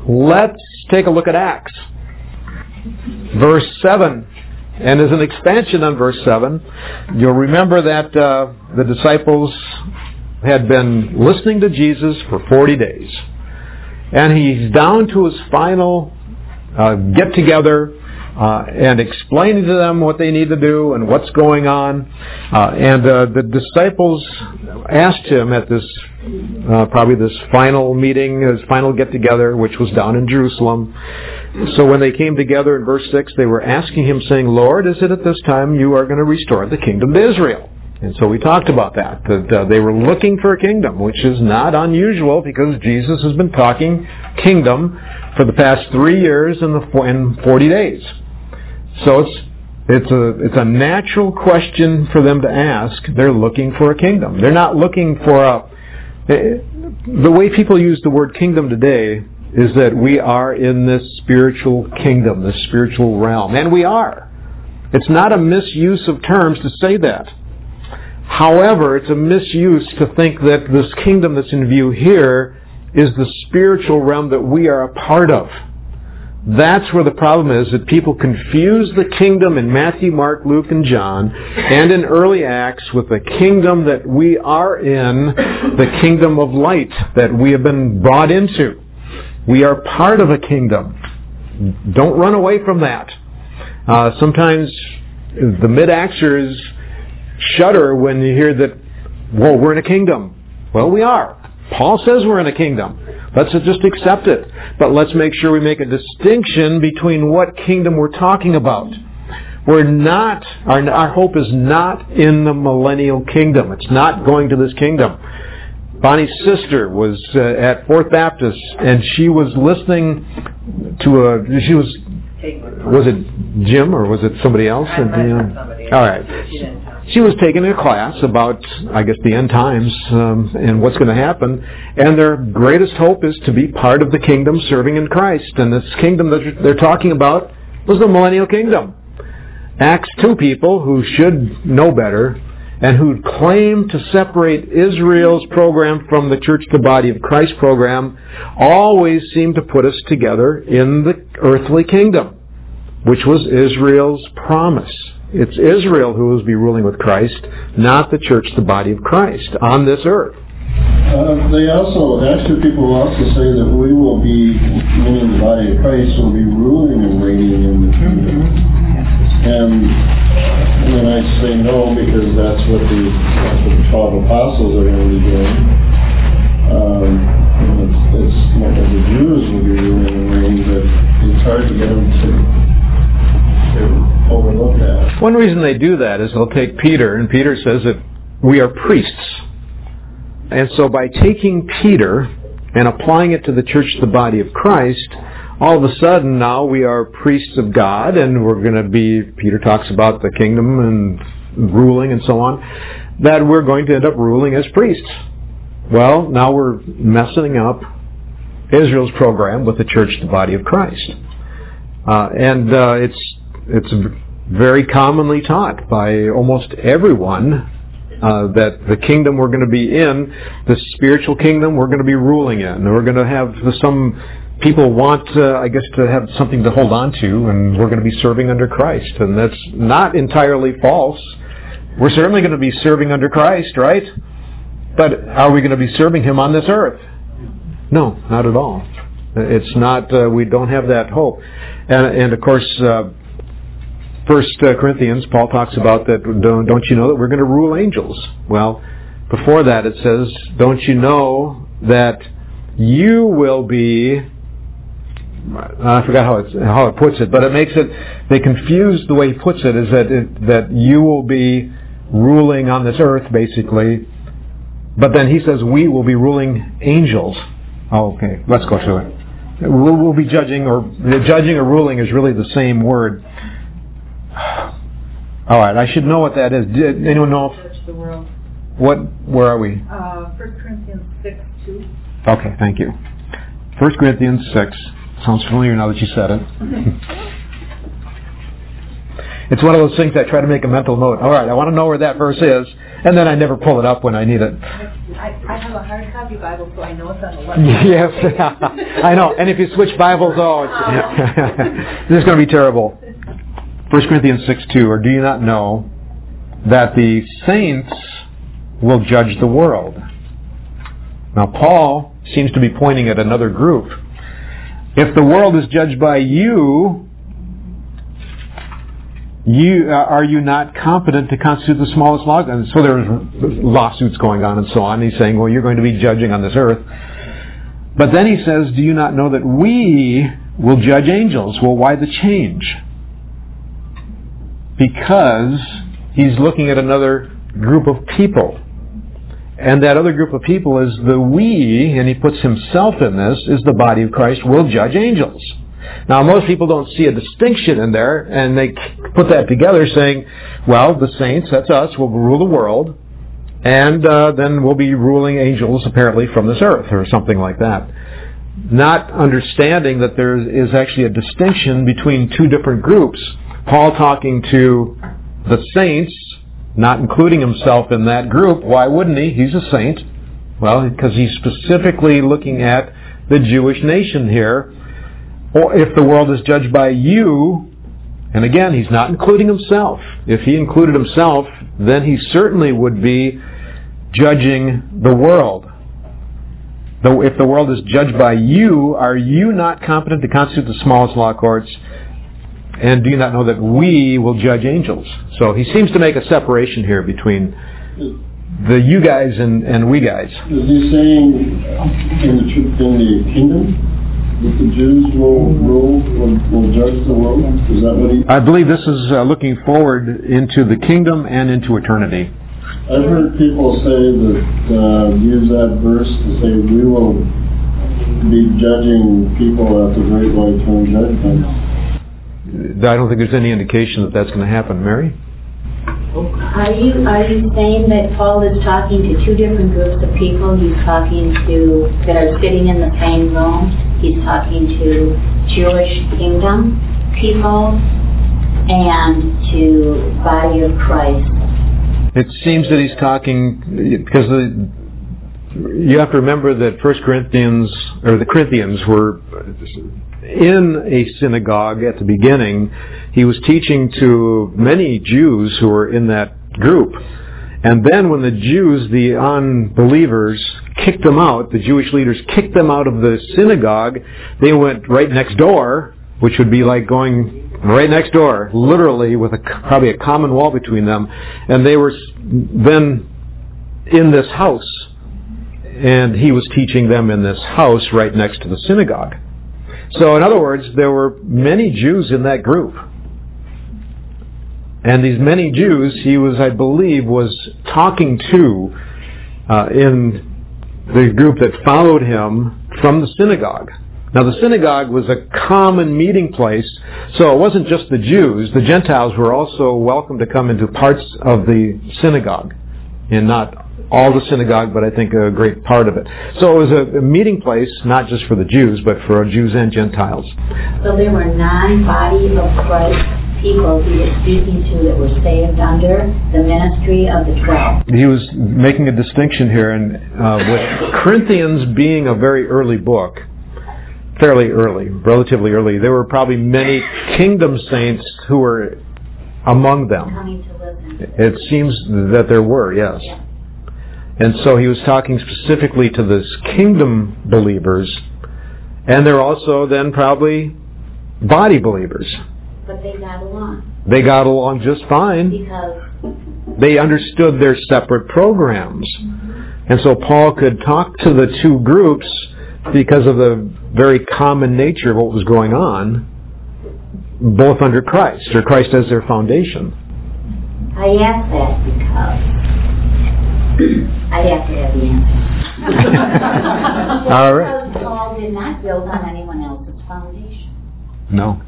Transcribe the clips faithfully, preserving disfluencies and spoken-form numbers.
let's take a look at Acts. Verse seven. And as an expansion on verse seven, you'll remember that uh, the disciples had been listening to Jesus for forty days. And he's down to his final uh, get-together uh, and explaining to them what they need to do and what's going on. Uh, and uh, the disciples asked him at this, uh, probably this final meeting, his final get-together, which was down in Jerusalem. So when they came together in verse six, they were asking him, saying, Lord, is it at this time you are going to restore the kingdom to Israel? And so we talked about that, that uh, they were looking for a kingdom, which is not unusual because Jesus has been talking kingdom for the past three years in the in forty days. So it's it's a it's a natural question for them to ask. They're looking for a kingdom. They're not looking for a... The way people use the word kingdom today is that we are in this spiritual kingdom, this spiritual realm. And we are. It's not a misuse of terms to say that. However, it's a misuse to think that this kingdom that's in view here is the spiritual realm that we are a part of. That's where the problem is, that people confuse the kingdom in Matthew, Mark, Luke, and John, and in early Acts with the kingdom that we are in, the kingdom of light that we have been brought into. We are part of a kingdom. Don't run away from that. Uh, sometimes the mid-Actors shudder when you hear that, whoa, we're in a kingdom. Well, we are. Paul says we're in a kingdom. Let's just accept it. But let's make sure we make a distinction between what kingdom we're talking about. We're not, our, our hope is not in the millennial kingdom. It's not going to this kingdom. Bonnie's sister was uh, at Fourth Baptist, and she was listening to a, she was, was it Jim or was it somebody else? I, I and, somebody all right. She, she was taking a class about, I guess, the end times um, and what's going to happen. And their greatest hope is to be part of the kingdom serving in Christ. And this kingdom that they're talking about was the millennial kingdom. Acts two people who should know better and who claim to separate Israel's program from the Church to Body of Christ program always seem to put us together in the earthly kingdom, which was Israel's promise. It's Israel who will be ruling with Christ, not the Church, the body of Christ, on this earth. Uh, they also, actually people also say that we will be, meaning the body of Christ, will be ruling and reigning in the kingdom. And then I say no, because that's what the, that's what the twelve apostles are going to be doing. Um, and it's, it's not that the Jews will be ruling and reigning, but it's hard to get them to overlook that. One reason they do that is they'll take Peter, and Peter says that we are priests. And so by taking Peter and applying it to the church, the body of Christ, all of a sudden now we are priests of God, and we're going to be, Peter talks about the kingdom and ruling and so on, that we're going to end up ruling as priests. Well, now we're messing up Israel's program with the church, the body of Christ. Uh, and uh, it's It's very commonly taught by almost everyone uh, that the kingdom we're going to be in, the spiritual kingdom we're going to be ruling in. We're going to have some people want, uh, I guess, to have something to hold on to, and we're going to be serving under Christ. And that's not entirely false. We're certainly going to be serving under Christ, right? But are we going to be serving Him on this earth? No, not at all. It's not, uh, we don't have that hope. And, and of course, uh, First Corinthians, Paul talks about that, don't, don't you know that we're going to rule angels? Well, before that it says, don't you know that you will be, I forgot how it, how it puts it, but it makes it, they confuse the way he puts it, is that it, that you will be ruling on this earth, basically, but then he says we will be ruling angels. Oh, okay, let's go through it. We'll, we'll be judging, or judging or ruling is really the same word. All right, I should know what that is. Did anyone know? Search the world. What? Where are we? Uh, First Corinthians six two. Okay, thank you. First Corinthians six. Sounds familiar now that you said it. It's one of those things I try to make a mental note. All right, I want to know where that verse is, and then I never pull it up when I need it. I, I have a hard copy Bible, so I know it's on the left. Yes, I know. And if you switch Bibles, oh, it's, this is going to be terrible. First Corinthians six two, or do you not know that the saints will judge the world? Now, Paul seems to be pointing at another group. If the world is judged by you, you uh, are you not competent to constitute the smallest law? And so there's lawsuits going on and so on. He's saying, well, you're going to be judging on this earth. But then he says, do you not know that we will judge angels? Well, why the change? Because he's looking at another group of people. And that other group of people is the we, and he puts himself in this, is the body of Christ, will judge angels. Now, most people don't see a distinction in there, and they put that together saying, well, the saints, that's us, will rule the world, and uh, then we'll be ruling angels, apparently, from this earth, or something like that. Not understanding that there is actually a distinction between two different groups. Paul talking to the saints, not including himself in that group. Why wouldn't he? He's a saint. Well, because he's specifically looking at the Jewish nation here. Or if the world is judged by you, and again, he's not including himself. If he included himself, then he certainly would be judging the world. Though if the world is judged by you, are you not competent to constitute the smallest law courts? And do you not know that we will judge angels? So he seems to make a separation here between the you guys and, and we guys. Is he saying in the, in the kingdom that the Jews will rule, will, will judge the world? Is that what he... I believe this is uh, looking forward into the kingdom and into eternity. I've heard people say that, uh, use that verse to say we will be judging people at the great white throne judgment. I don't think there's any indication that that's going to happen. Mary? Are you are you saying that Paul is talking to two different groups of people? He's talking to that are sitting in the same room. He's talking to Jewish kingdom people and to body of Christ. It seems that he's talking because the, you have to remember that First Corinthians or the Corinthians were in a synagogue at the beginning. He was teaching to many Jews who were in that group. And then when the Jews, the unbelievers, kicked them out, the Jewish leaders kicked them out of the synagogue, they went right next door, which would be like going right next door, literally with a, probably a common wall between them. And they were then in this house. And he was teaching them in this house right next to the synagogue. So in other words, there were many Jews in that group. And these many Jews, he was, I believe, was talking to uh, in the group that followed him from the synagogue. Now the synagogue was a common meeting place, so it wasn't just the Jews. The Gentiles were also welcome to come into parts of the synagogue, and not all the synagogue, but I think a great part of it. So it was a, a meeting place, not just for the Jews, but for Jews and Gentiles. So there were non-body of Christ people he was speaking to that were saved under the ministry of the twelve. He was making a distinction here, and uh, with Corinthians being a very early book, fairly early, relatively early, there were probably many kingdom saints who were among them. Coming to listen. It seems that there were, yes. Yeah. And so he was talking specifically to this kingdom believers, and they're also then probably body believers. But they got along. They got along just fine. Because they understood their separate programs. And so Paul could talk to the two groups because of the very common nature of what was going on, both under Christ, or Christ as their foundation. I ask that because I have to have the answer. All right. Because Paul did not build on anyone else's foundation. No.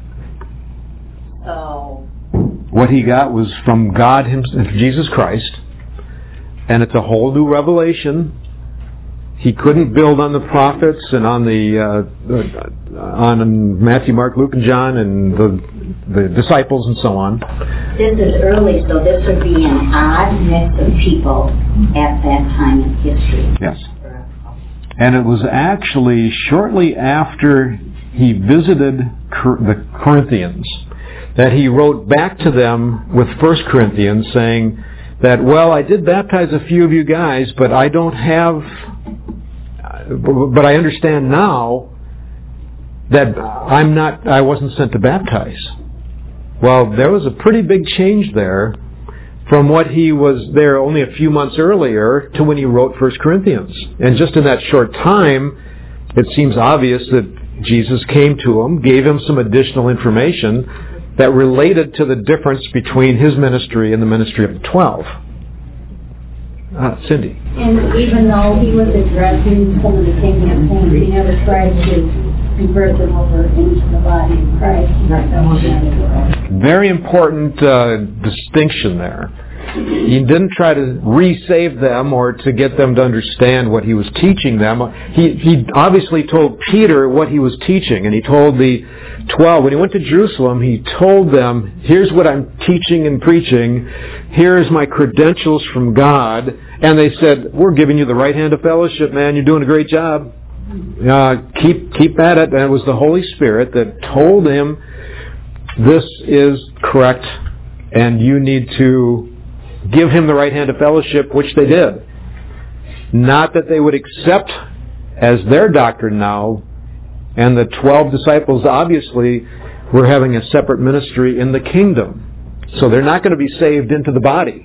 So what he got was from God himself, Jesus Christ, and it's a whole new revelation. He couldn't build on the prophets and on the uh, on Matthew, Mark, Luke, and John, and the the disciples and so on. This is early, so this would be an odd mix of people at that time in history. Yes. And it was actually shortly after he visited the Corinthians that he wrote back to them with First Corinthians saying that, well, I did baptize a few of you guys, but I don't have, but I understand now that I'm not, I wasn't sent to baptize. Well, there was a pretty big change there from what he was there only a few months earlier to when he wrote First Corinthians. And just in that short time, it seems obvious that Jesus came to him, gave him some additional information that related to the difference between his ministry and the ministry of the twelve. Uh, Cindy. And even though he was addressing some of the things at home, he never tried to convert them over into the body of Christ. Very important uh, distinction there. He didn't try to re-save them or to get them to understand what he was teaching them. He, he obviously told Peter what he was teaching, and he told the twelve. When he went to Jerusalem, he told them, here's what I'm teaching and preaching. Here's my credentials from God. And they said, we're giving you the right hand of fellowship, man. You're doing a great job. Uh, keep keep at it. And it was the Holy Spirit that told him, this is correct, and you need to give him the right hand of fellowship, which they did. Not that they would accept as their doctrine now, and the twelve disciples obviously were having a separate ministry in the kingdom. So they're not going to be saved into the body.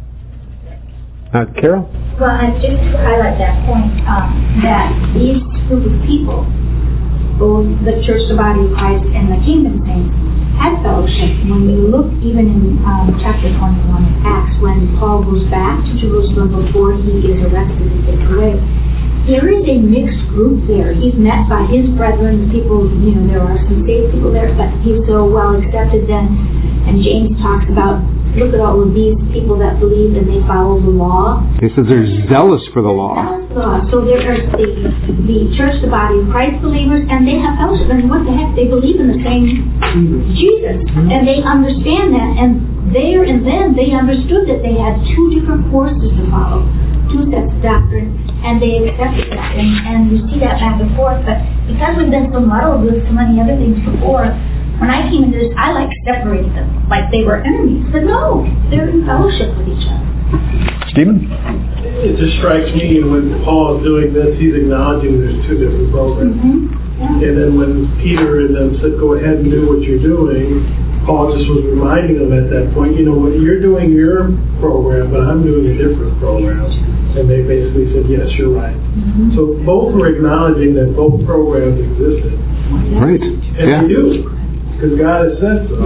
Uh, Carol? Well, I just highlight that point, um, that these group of people, both the church, the body of Christ, and the kingdom saints, had fellowship. When you look even in um, chapter twenty-one of Acts, when Paul goes back to Jerusalem before he is arrested and taken away, there is a mixed group there. He's met by his brethren, people, you know, there are some saved people there, but he's so well accepted then. And James talks about, look at all of these people that believe and they follow the law. He says they're zealous for the law. Zealous for the law. So there are the, the church, the body of Christ believers, and they have fellowship. And what the heck? They believe in the same Jesus. And they understand that. And there and then they understood that they had two different courses to follow, two sets of doctrine, and they accepted that. And, and you see that back and forth. But because we've been so muddled with so many other things before, when I came into this, I like separated them like they were enemies. But no, they're in fellowship with each other. Stephen? It just strikes me when Paul is doing this, he's acknowledging there's two different programs. Mm-hmm. Yeah. And then when Peter and them said, go ahead and do what you're doing, Paul just was reminding them at that point, you know what, you're doing your program, but I'm doing a different program. And they basically said, yes, you're right. Mm-hmm. So both were acknowledging that both programs existed. Right. And yeah. they do. Because God has said so.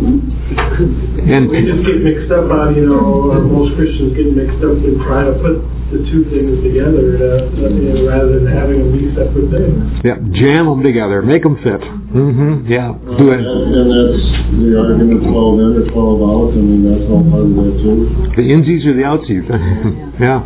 Mm-hmm. And we just get mixed up on, you know, or most Christians get mixed up in trying to put the two things together to, you know, rather than having them be separate things. Yeah, jam them together, make them fit. Mm-hmm. Yeah, well, do it. And, and that's the argument, twelve in or twelve out. I mean, that's all part of that too. The insies or the outsies. Yeah.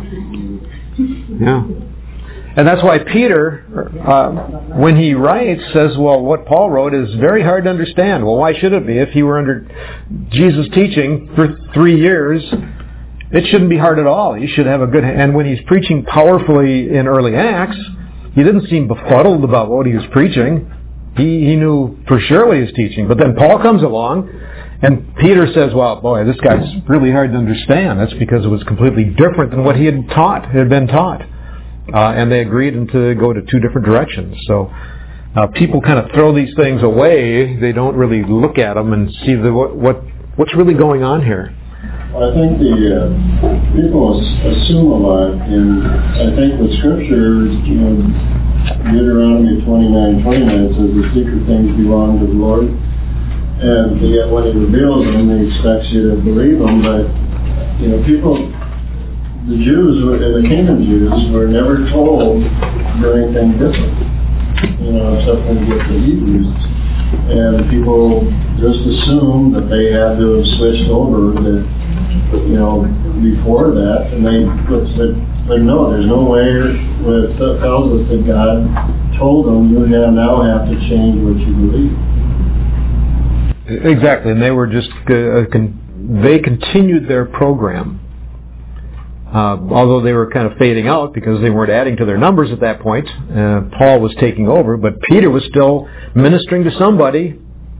Yeah. And that's why Peter, uh, when he writes, says, well, what Paul wrote is very hard to understand. Well, why should it be? If he were under Jesus' teaching for three years, it shouldn't be hard at all. You should have a good... And when he's preaching powerfully in early Acts, he didn't seem befuddled about what he was preaching. He, he knew for sure what he was teaching. But then Paul comes along, and Peter says, well, boy, this guy's really hard to understand. That's because it was completely different than what he had taught, had been taught. Uh, and they agreed to go to two different directions. So uh, people kind of throw these things away. They don't really look at them and see the, what, what what's really going on here. I think the uh, people assume a lot, and I think with Scripture, you know, Deuteronomy twenty-nine twenty-nine says the secret things belong to the Lord, and yet when He reveals them, He expects you to believe them. But you know, people. The Jews and the kingdom Jews were never told to do anything different, you know, except when you get to Hebrews. And people just assume that they had to have switched over that, you know, before that. And they said, like, no, there's no way where it tells us that God told them you now have to change what you believe. Exactly, and they were just, uh, con- they continued their program. Uh, although they were kind of fading out because they weren't adding to their numbers at that point. Uh, Paul was taking over, but Peter was still ministering to somebody,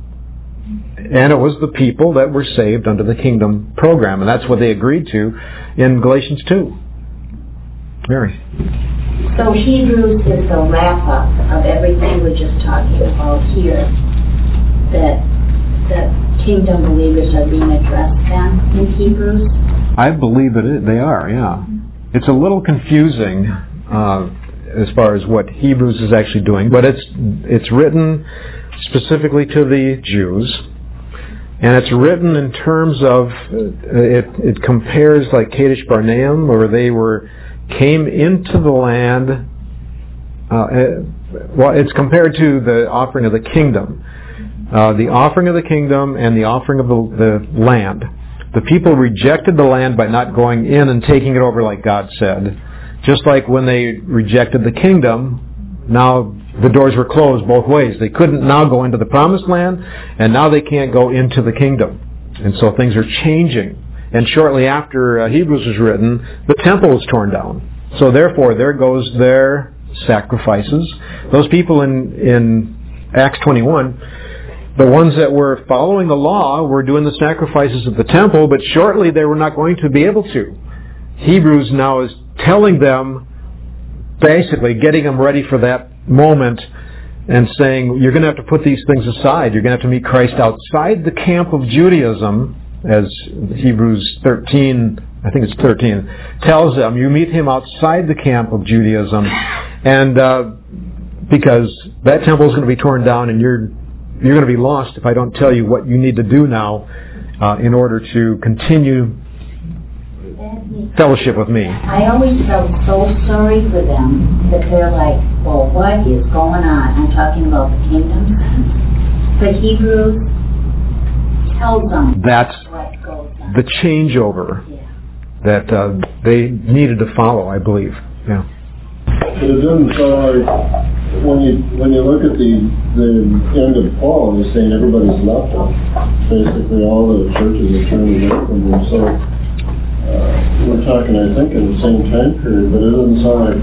and it was the people that were saved under the kingdom program, and that's what they agreed to in Galatians two. Mary. So Hebrews is the wrap-up of everything we're just talking about here, that that kingdom believers are being addressed then in Hebrews? I believe it is. They are, yeah. It's a little confusing uh, as far as what Hebrews is actually doing, but it's it's written specifically to the Jews, and it's written in terms of uh, it. It compares like Kadesh Barneum, where they were came into the land. Uh, well, it's compared to the offering of the kingdom, uh, the offering of the kingdom, and the offering of the, the land. The people rejected the land by not going in and taking it over like God said. Just like when they rejected the kingdom, now the doors were closed both ways. They couldn't now go into the promised land, and now they can't go into the kingdom. And so things are changing. And shortly after uh, Hebrews was written, the temple was torn down. So therefore, there goes their sacrifices. Those people in, in Acts twenty-one, the ones that were following the law were doing the sacrifices at the temple, but shortly they were not going to be able to. Hebrews now is telling them, basically getting them ready for that moment and saying, you're going to have to put these things aside. You're going to have to meet Christ outside the camp of Judaism, as Hebrews thirteen, I think it's thirteen, tells them. You meet him outside the camp of Judaism, and uh, because that temple is going to be torn down, and you're You're going to be lost if I don't tell you what you need to do now uh, in order to continue fellowship with me. I always felt so sorry for them that they're like, well, what is going on? I'm talking about the kingdom. But Hebrews tells them that's what goes on. the changeover Yeah. that uh, they needed to follow, I believe. Yeah. But it doesn't sound like when you when you look at the the end of Paul, he's saying everybody's left him. Basically, all the churches are turning away from him. So uh, we're talking, I think, in the same time period, but it doesn't sound like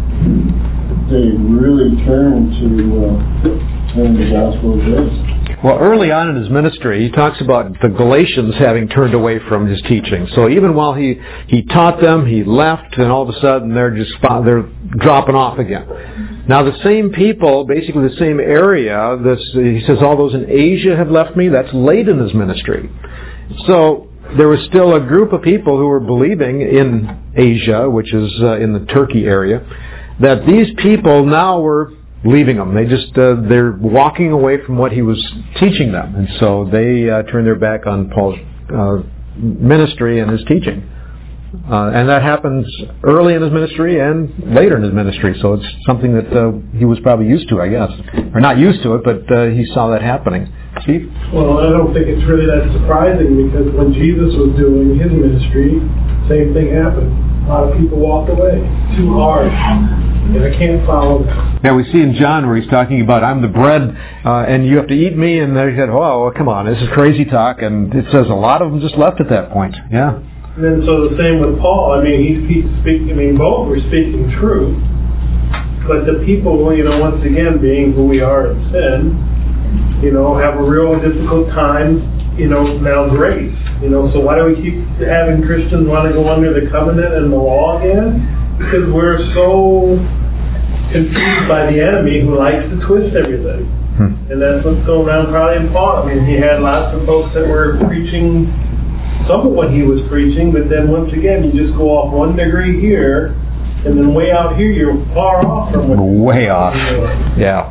they really turned to uh, turn the gospel of grace. Well, early on in his ministry, he talks about the Galatians having turned away from his teaching. So even while he, he taught them, he left, and all of a sudden they're just they're dropping off again. Now the same people, basically the same area, this he says all those in Asia have left me. That's late in his ministry. So there was still a group of people who were believing in Asia, which is uh, in the Turkey area, that these people now were leaving them. They just, uh, they're walking away from what he was teaching them. And so they uh, turned their back on Paul's uh, ministry and his teaching. Uh, and that happens early in his ministry and later in his ministry. So it's something that uh, he was probably used to, I guess. Or not used to it, but uh, he saw that happening. Steve? Well, I don't think it's really that surprising, because when Jesus was doing his ministry, same thing happened. A lot of people walked away. Too hard. And I can't follow them. Yeah, we see in John where he's talking about, I'm the bread, uh, and you have to eat me, and they said, oh, come on, this is crazy talk, and it says a lot of them just left at that point. Yeah. And then so the same with Paul. I mean, he's, he's speaking, I mean, both were speaking truth. But the people, you know, once again, being who we are in sin, you know, have a real difficult time, you know, now grace. You know, so why do we keep having Christians want to go under the covenant and the law again? Because we're so confused by the enemy who likes to twist everything. Hmm. And that's what's going around probably in Paul. I mean, he had lots of folks that were preaching some of what he was preaching, but then once again, you just go off one degree here, and then way out here, you're far off from what way off. Yeah.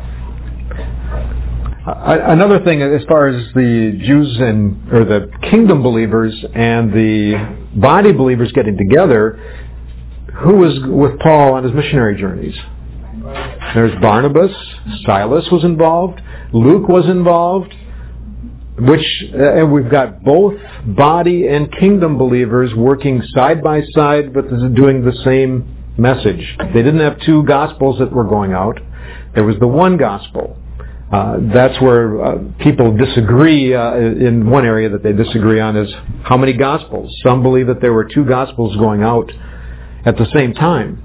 Uh, another thing, as far as the Jews and or the kingdom believers and the body believers getting together, who was with Paul on his missionary journeys? There's Barnabas, Silas was involved, Luke was involved, which uh, and we've got both body and kingdom believers working side by side, but doing the same message. They didn't have two gospels that were going out. There was the one gospel. Uh, that's where uh, people disagree. Uh, in one area that they disagree on is how many Gospels. Some believe that there were two Gospels going out at the same time.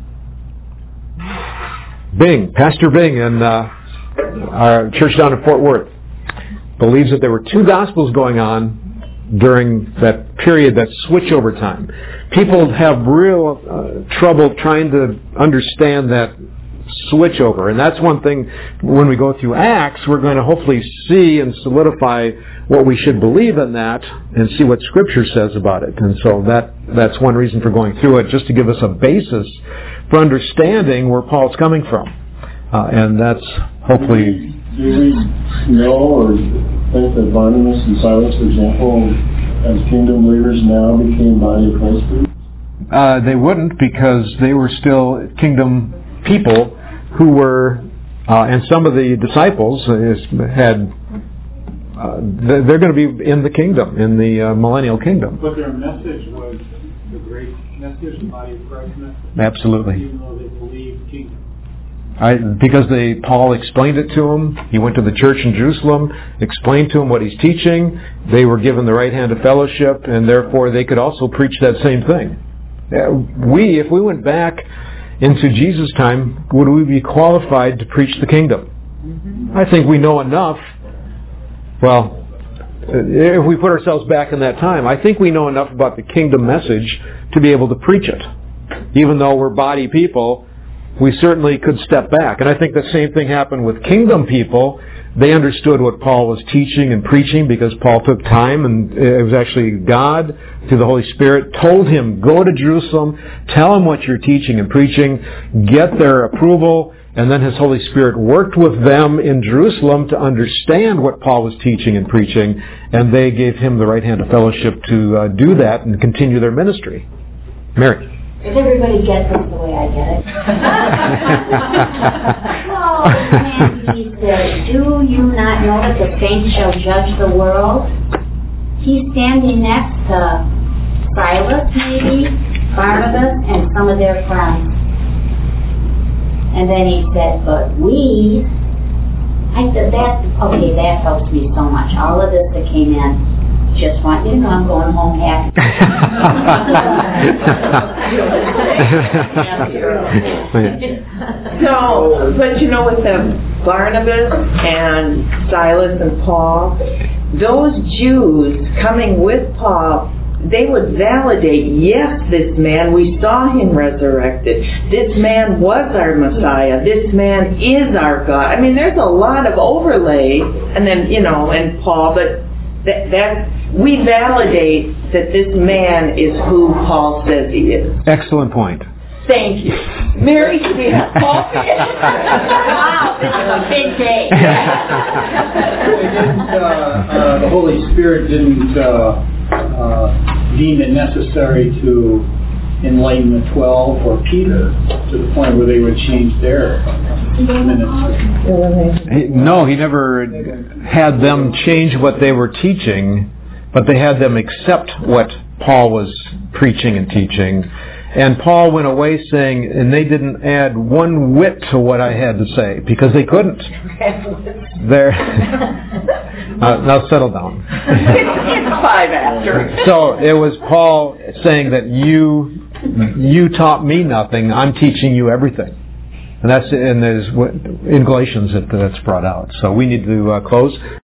Bing, Pastor Bing in uh, our church down in Fort Worth believes that there were two Gospels going on during that period, that switchover time. People have real uh, trouble trying to understand that switchover, and that's one thing. When we go through Acts, we're going to hopefully see and solidify what we should believe in that and see what Scripture says about it. And so that that's one reason for going through it, just to give us a basis for understanding where Paul's coming from. Uh, and that's hopefully... Do we know or think that Barnabas and Silas, for example, as kingdom leaders now became body of Christ? Uh, they wouldn't, because they were still kingdom people who were, uh, and some of the disciples had, uh, they're going to be in the kingdom, in the uh, millennial kingdom. But their message was the great message, the body of Christ message. Absolutely. Even though they believed kingdom. I, because they, Paul explained it to them. He went to the church in Jerusalem, explained to them what he's teaching. They were given the right hand of fellowship, and therefore they could also preach that same thing. We, if we went back into Jesus' time, would we be qualified to preach the kingdom? Mm-hmm. I think we know enough. Well, if we put ourselves back in that time, I think we know enough about the kingdom message to be able to preach it. Even though we're body people, we certainly could step back. And I think the same thing happened with kingdom people. They understood what Paul was teaching and preaching because Paul took time, and it was actually God, through the Holy Spirit, told him, go to Jerusalem, tell them what you're teaching and preaching, get their approval, and then his Holy Spirit worked with them in Jerusalem to understand what Paul was teaching and preaching, and they gave him the right hand of fellowship to uh, do that and continue their ministry. Mary. If everybody gets it the way I get it. Oh, man, he said, do you not know that the saints shall judge the world? He's standing next to Silas, maybe, Barnabas, and some of their friends. And then he said, but we... I said, that, okay, that helps me so much. All of this that came in. Just want you to know I'm going home happy. So, but you know, with them, Barnabas and Silas and Paul, those Jews coming with Paul, they would validate, yes, this man, we saw him resurrected. This man was our Messiah. This man is our God. I mean, there's a lot of overlay, and then, you know, and Paul, but that, that we validate that this man is who Paul says he is. Excellent point. Thank you. Mary Smith. Paul. Wow, this is a big day. didn't, uh, uh, the Holy Spirit didn't uh, uh, deem it necessary to enlighten the twelve or Peter to the point where they would change their ministry. No, he never had them change what they were teaching, but they had them accept what Paul was preaching and teaching. And Paul went away saying, and they didn't add one whit to what I had to say, because they couldn't. They're uh, now settle down. It's five after. So it was Paul saying that you you taught me nothing, I'm teaching you everything. And that's and there's in Galatians that that's brought out. So we need to uh, close.